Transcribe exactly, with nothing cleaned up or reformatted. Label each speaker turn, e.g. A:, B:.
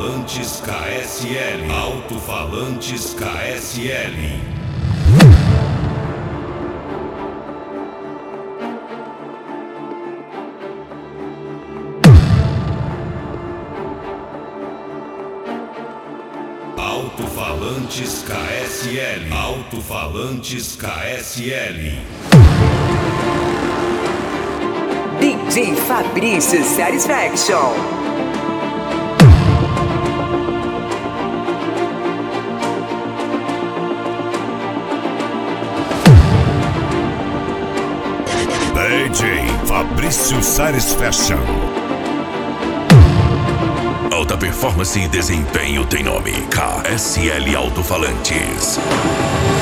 A: Alto-falantes K S L. Alto-falantes K S L. Alto-falantes K S L. Alto-falantes K S L.
B: D J Fabrício Satisfaction.
C: D J Fabrício Satisfaction. Alta performance e desempenho tem nome. K S L Alto-falantes.